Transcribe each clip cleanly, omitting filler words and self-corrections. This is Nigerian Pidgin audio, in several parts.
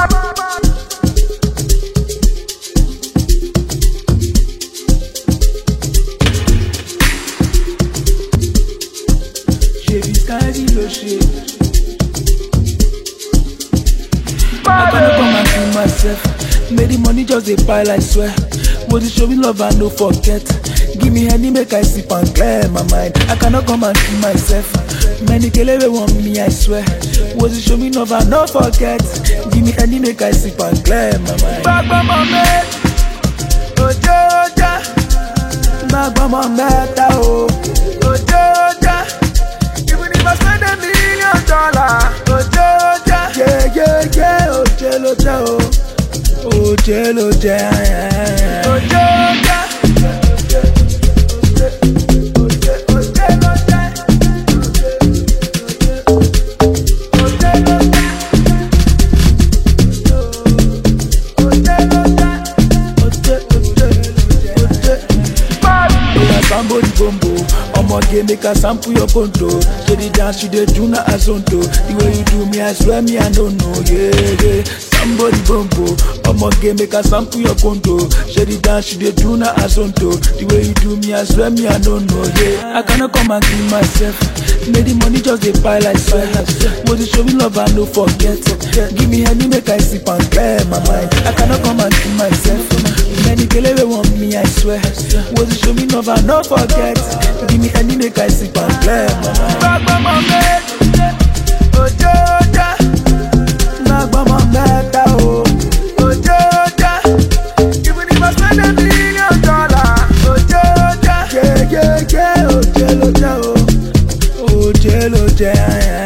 I cannot come and kill myself. Make the money just a pile, I swear. But you show me love and no forget. Give me honey, make I sip and clear my mind. I cannot come and kill myself. Many kelebe want me, I swear. But you show me love and no forget. Give me honey, make I sip and clear my mind. Back by my man, oh Georgia. Back by my meta, oh Georgia. Even if I spend $1 million, oh Georgia. Yeah, oh Georgia, oh Georgia, oh Georgia. Somebody bombo, I'ma get make a sample your control. So the dance you dey do na azonto. The way you do me, I swear me I don't know, yeah. Somebody bombo, I'ma get make a sample your control. So the dance you dey do na azonto. The way you do me, I swear me I don't know, yeah. I cannot come and kill myself. Make the money just a pile, I swear. But you show me love and no forget. Give me honey, make I sip and clear my mind. I cannot come and kill myself. Many kelebe want me, I swear. But you show me love and no forget. Give me honey, make I sip and clear my mind. Back by my man, oh Georgia. Back by my meta, oh Georgia. Even if I spend $1 million, oh Georgia. Yeah, oh Georgia, oh Georgia.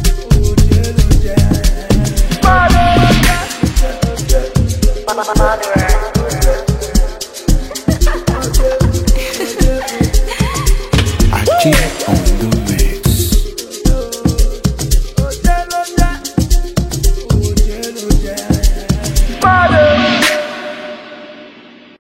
Mother.